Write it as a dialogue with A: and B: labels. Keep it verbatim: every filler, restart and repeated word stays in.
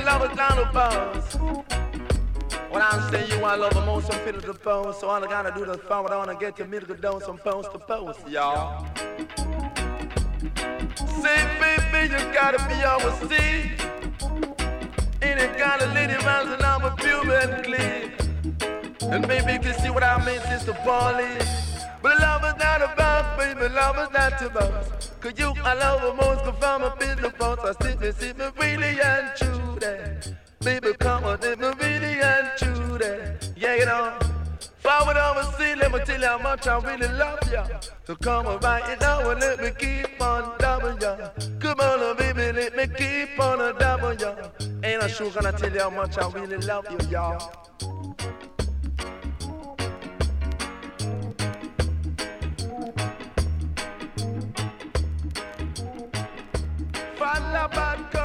A: baby, love is down the bus. When I say you, I love the most, I'm feeling the phone. So all I gotta do is forward on and get your middle down some post to post, y'all. Say, baby, you gotta be overseas. And it gotta let it round and I'm a pure and clean. And baby, you can see what I mean, sister Polly. But love is not about, baby, love is not about. Cause you, I love the most, cause I'm a business boss. I sit me, sit me really and true that. Baby, come on, sit me really and true that. Yeah, you know. Forward overseas, let me tell you how much I really love ya. So come on right it now and let me keep on double ya. Come on, baby, let me keep on a double ya. Ain't I sure gonna tell you how much I really love you, y'all. Fall about